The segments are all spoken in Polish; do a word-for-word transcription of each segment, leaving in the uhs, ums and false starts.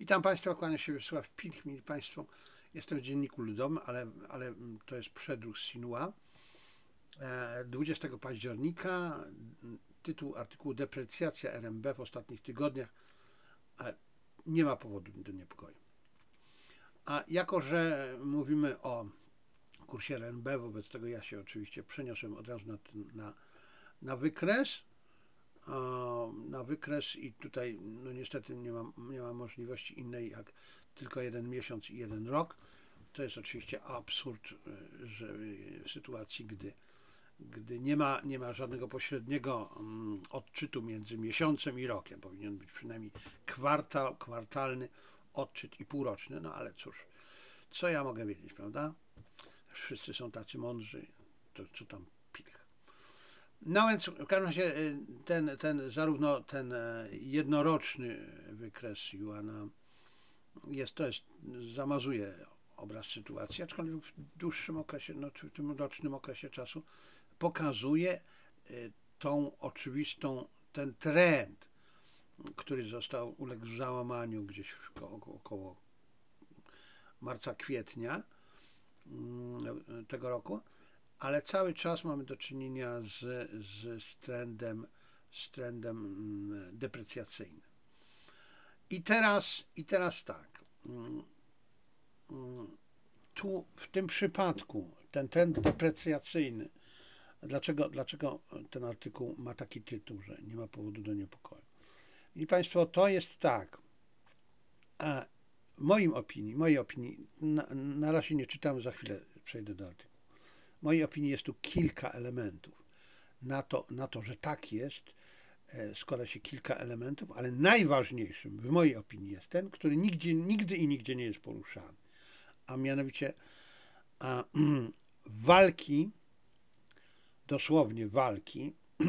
Witam Państwa, kłania się Wiesław Pilch. Mili Państwo, jestem w Dzienniku Ludowym, ale, ale to jest przedruk z Sinua. dwudziestego października, tytuł artykułu: deprecjacja R M B w ostatnich tygodniach. Nie ma powodu do niepokoju. A jako że mówimy o kursie R M B, wobec tego ja się oczywiście przeniosłem od razu na, na, na wykres. na wykres i tutaj no niestety nie ma, nie ma możliwości innej jak tylko jeden miesiąc i jeden rok. To jest oczywiście absurd, że w sytuacji, gdy, gdy nie ma, nie ma żadnego pośredniego odczytu między miesiącem i rokiem, powinien być przynajmniej kwartał, kwartalny odczyt i półroczny, no ale cóż, co ja mogę wiedzieć, prawda? Wszyscy są tacy mądrzy, to co tam Pilch. No więc w każdym razie ten, ten, zarówno ten jednoroczny wykres Yuana jest, to jest, zamazuje obraz sytuacji, aczkolwiek w dłuższym okresie, no, czy w tym rocznym okresie czasu pokazuje tą oczywistą, ten trend, który został, uległ załamaniu gdzieś około, około marca, kwietnia tego roku, ale cały czas mamy do czynienia z, z, z, trendem, z trendem deprecjacyjnym. I teraz, i teraz tak, tu w tym przypadku ten trend deprecjacyjny, dlaczego, dlaczego ten artykuł ma taki tytuł, że nie ma powodu do niepokoju? I Państwo, to jest tak, a w moim opinii, mojej opinii, na, na razie nie czytam, za chwilę przejdę do artykułu. W mojej opinii jest tu kilka elementów na to, na to, że tak jest, składa się kilka elementów, ale najważniejszym w mojej opinii jest ten, który nigdzie, nigdy i nigdzie nie jest poruszany, a mianowicie a, walki, dosłownie walki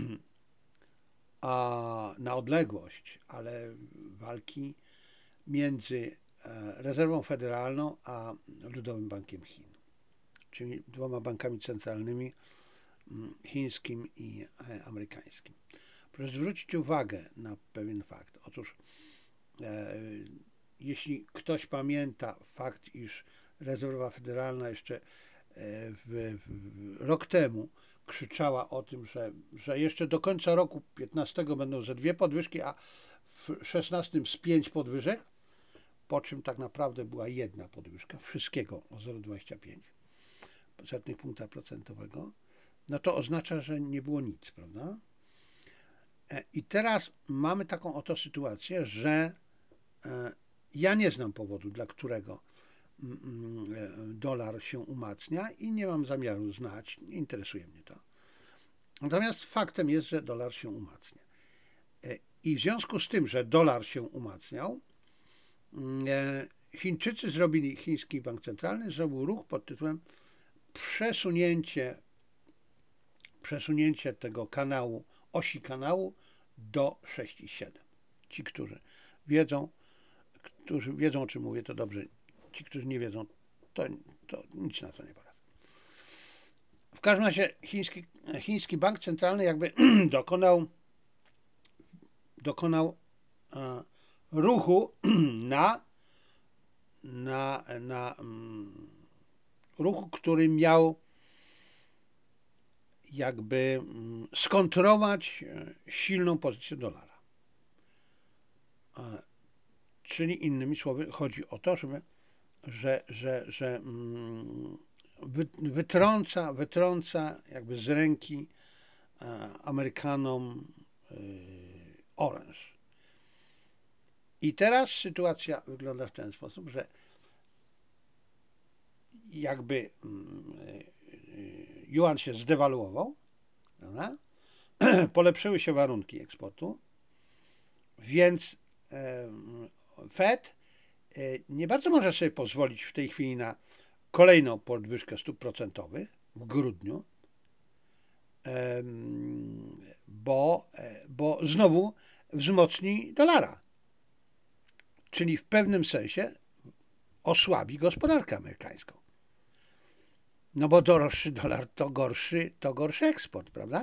a, na odległość, ale walki między Rezerwą Federalną a Ludowym Bankiem Chin, czyli dwoma bankami centralnymi, chińskim i amerykańskim. Proszę zwrócić uwagę na pewien fakt. Otóż e, jeśli ktoś pamięta fakt, iż Rezerwa Federalna jeszcze e, w, w, rok temu krzyczała o tym, że, że jeszcze do końca roku piętnastego będą ze dwie podwyżki, a w szesnastym z pięć podwyżek, po czym tak naprawdę była jedna podwyżka wszystkiego o zero przecinek dwadzieścia pięć setnych punkta procentowego, no to oznacza, że nie było nic, prawda? I teraz mamy taką oto sytuację, że ja nie znam powodu, dla którego dolar się umacnia i nie mam zamiaru znać, nie interesuje mnie to. Natomiast faktem jest, że dolar się umacnia. I w związku z tym, że dolar się umacniał, Chińczycy zrobili, chiński bank centralny zrobił ruch pod tytułem przesunięcie, przesunięcie tego kanału, osi kanału do sześć i siedem. Ci, którzy wiedzą, którzy wiedzą, o czym mówię, to dobrze. Ci, którzy nie wiedzą, to, to nic na to nie poradzę. W każdym razie chiński, chiński bank centralny jakby dokonał, dokonał e, ruchu na, na, na um, ruchu, który miał jakby um, skontrować silną pozycję dolara. E, czyli innymi słowy chodzi o to, żeby, że, że, że um, wytrąca, wytrąca jakby z ręki Amerykanom oręż. I teraz sytuacja wygląda w ten sposób, że jakby juan się zdewaluował, prawda? Polepszyły się warunki eksportu, więc Fed nie bardzo może sobie pozwolić w tej chwili na kolejną podwyżkę stóp procentowych w grudniu, bo, bo znowu wzmocni dolara. Czyli w pewnym sensie osłabi gospodarkę amerykańską. No bo droższy dolar to gorszy, to gorszy eksport, prawda?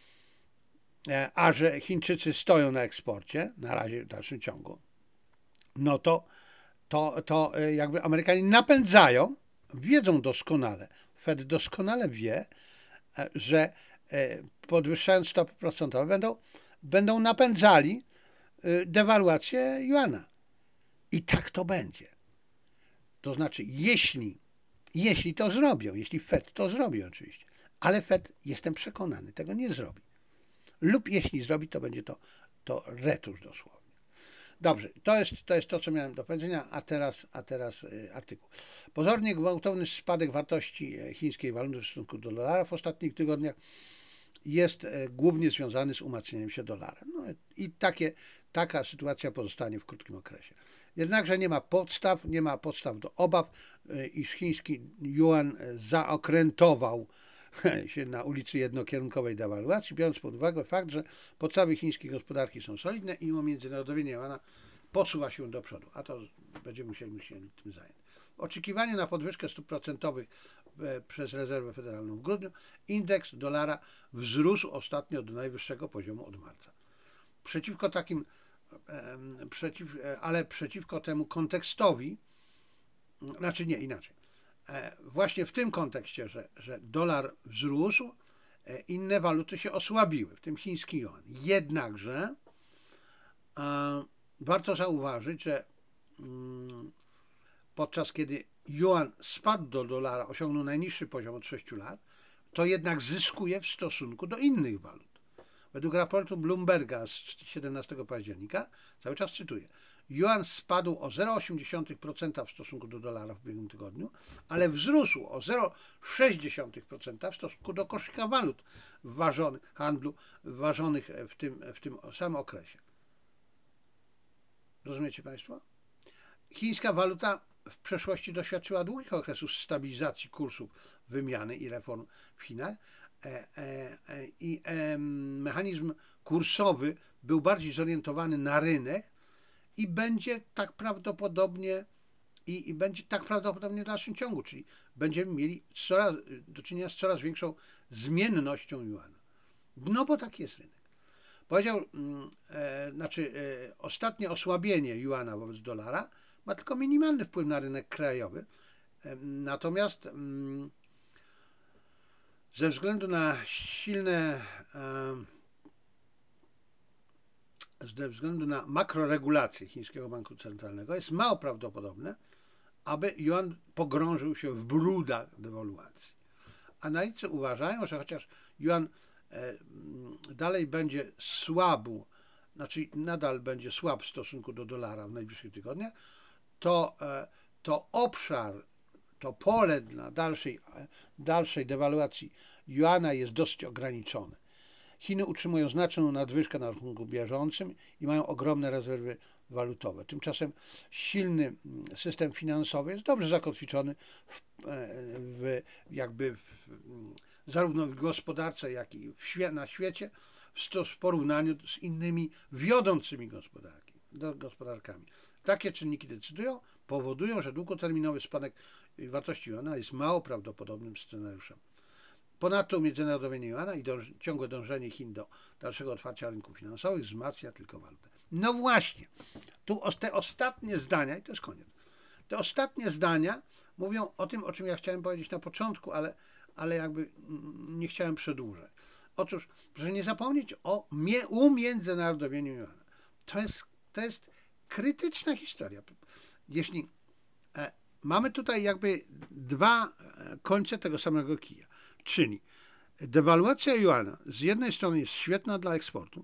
A że Chińczycy stoją na eksporcie, na razie w dalszym ciągu, no to, to, to jakby Amerykanie napędzają, wiedzą doskonale, Fed doskonale wie, że podwyższając stopy procentowe będą, będą napędzali dewaluację juana. I tak to będzie. To znaczy, jeśli, jeśli to zrobią, jeśli Fed to zrobi oczywiście, ale Fed, jestem przekonany, tego nie zrobi. Lub jeśli zrobi, to będzie to, to retusz dosłownie. Dobrze, to jest, to jest to, co miałem do powiedzenia, a teraz, a teraz y, artykuł. Pozornie gwałtowny spadek wartości chińskiej waluty w stosunku do dolara w ostatnich tygodniach jest y, głównie związany z umacnianiem się dolara. No i takie, taka sytuacja pozostanie w krótkim okresie. Jednakże nie ma podstaw, nie ma podstaw do obaw, y, iż chiński yuan zaokrętował się na ulicy jednokierunkowej dewaluacji, biorąc pod uwagę fakt, że podstawy chińskiej gospodarki są solidne i umiędzynarodowienie juana posuwa się do przodu, a to będziemy musieli się tym zająć. W oczekiwaniu na podwyżkę stóp procentowych przez rezerwę federalną w grudniu indeks dolara wzrósł ostatnio do najwyższego poziomu od marca. Przeciwko takim, przeciw, ale przeciwko temu kontekstowi, znaczy nie, inaczej. Właśnie w tym kontekście, że, że dolar wzrósł, inne waluty się osłabiły, w tym chiński yuan. Jednakże e, warto zauważyć, że mm, podczas kiedy yuan spadł do dolara, osiągnął najniższy poziom od sześciu lat, to jednak zyskuje w stosunku do innych walut. Według raportu Bloomberga z siedemnastego października, cały czas cytuję, yuan spadł o zero przecinek osiem procent w stosunku do dolara w ubiegłym tygodniu, ale wzrósł o zero przecinek sześć procent w stosunku do koszyka walut ważonych, handlu ważonych w tym, w tym samym okresie. Rozumiecie Państwo? Chińska waluta w przeszłości doświadczyła długich okresów stabilizacji kursów wymiany i reform w Chinach i mechanizm kursowy był bardziej zorientowany na rynek i będzie tak prawdopodobnie i, i będzie tak prawdopodobnie w dalszym ciągu, czyli będziemy mieli coraz, do czynienia z coraz większą zmiennością juana. No bo tak jest rynek. Powiedział, e, znaczy e, ostatnie osłabienie juana wobec dolara ma tylko minimalny wpływ na rynek krajowy, e, natomiast m, ze względu na silne e, ze względu na makroregulacje chińskiego banku centralnego jest mało prawdopodobne, aby yuan pogrążył się w brudach dewaluacji. Analitycy uważają, że chociaż yuan e, dalej będzie słabł, znaczy nadal będzie słab w stosunku do dolara w najbliższych tygodniach, to, e, to obszar, to pole dla dalszej, dalszej dewaluacji juana jest dosyć ograniczone. Chiny utrzymują znaczną nadwyżkę na rachunku bieżącym i mają ogromne rezerwy walutowe. Tymczasem silny system finansowy jest dobrze zakotwiczony w, w, jakby w, zarówno w gospodarce, jak i w, na świecie w, w porównaniu z innymi wiodącymi gospodarki, gospodarkami. Takie czynniki decydują, powodują, że długoterminowy spadek wartości juana jest mało prawdopodobnym scenariuszem. Ponadto umiędzynarodowienie juana i dąż, ciągłe dążenie Chin do dalszego otwarcia rynków finansowych wzmacnia tylko walutę. No właśnie, tu te ostatnie zdania, i to jest koniec, te ostatnie zdania mówią o tym, o czym ja chciałem powiedzieć na początku, ale, ale jakby nie chciałem przedłużać. Otóż, proszę nie zapomnieć o umiędzynarodowieniu juana. To jest, to jest krytyczna historia. Jeśli e, mamy tutaj jakby dwa końce tego samego kija. Czyli dewaluacja juana z jednej strony jest świetna dla eksportu,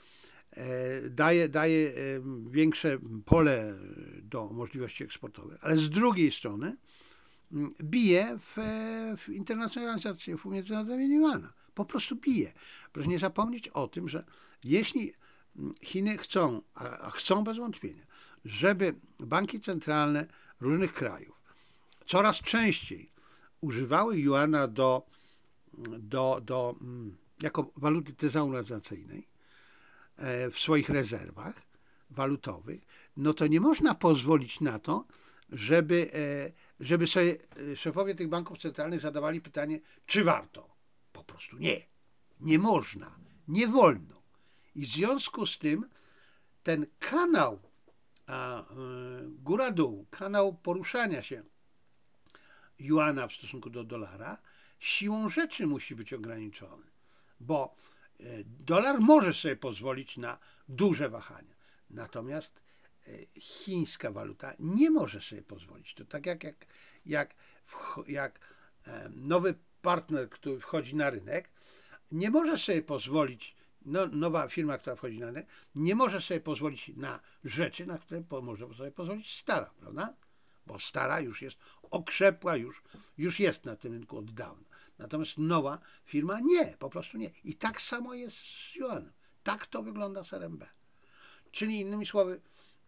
daje, daje większe pole do możliwości eksportowych, ale z drugiej strony bije w, w internacjonalizację, w umiędzynarodowienie juana. Po prostu bije. Proszę nie zapomnieć o tym, że jeśli Chiny chcą, a chcą bez wątpienia, żeby banki centralne różnych krajów coraz częściej używały juana do Do, do, jako waluty tezauracyjnej w swoich rezerwach walutowych, no to nie można pozwolić na to, żeby, żeby sobie szefowie tych banków centralnych zadawali pytanie, czy warto. Po prostu nie. Nie można. Nie wolno. I w związku z tym ten kanał a góra-dół, kanał poruszania się juana w stosunku do dolara, siłą rzeczy musi być ograniczony, bo dolar może sobie pozwolić na duże wahania, natomiast chińska waluta nie może sobie pozwolić. To tak jak, jak, jak, jak nowy partner, który wchodzi na rynek, nie może sobie pozwolić, no, nowa firma, która wchodzi na rynek, nie może sobie pozwolić na rzeczy, na które może sobie pozwolić stara, prawda? Bo stara już jest okrzepła, już, już jest na tym rynku od dawna. Natomiast nowa firma nie, po prostu nie. I tak samo jest z juanem. Tak to wygląda z R M B. Czyli innymi słowy,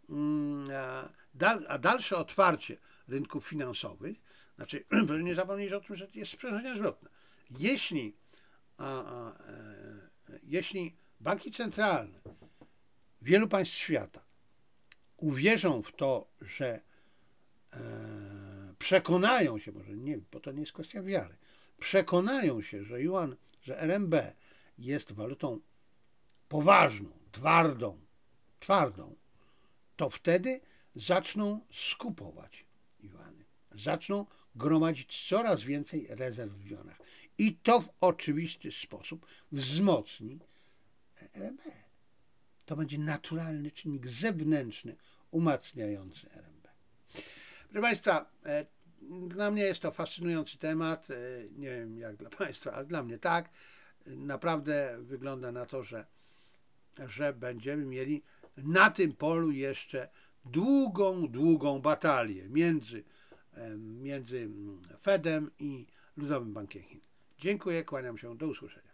a dalsze otwarcie rynków finansowych, znaczy, proszę nie zapomnieć o tym, że jest sprzężenie zwrotne. Jeśli, a, a, e, jeśli banki centralne wielu państw świata uwierzą w to, że e, przekonają się, może nie, bo to nie jest kwestia wiary, przekonają się, że juan, że R M B jest walutą poważną, twardą, twardą, to wtedy zaczną skupować juany. Zaczną gromadzić coraz więcej rezerw w juanach. I to w oczywisty sposób wzmocni R M B. To będzie naturalny czynnik zewnętrzny umacniający R M B. Proszę Państwa, dla mnie jest to fascynujący temat. Nie wiem jak dla Państwa, ale dla mnie tak. Naprawdę wygląda na to, że, że będziemy mieli na tym polu jeszcze długą, długą batalię między, między Fedem i Ludowym Bankiem Chin. Dziękuję, kłaniam się, do usłyszenia.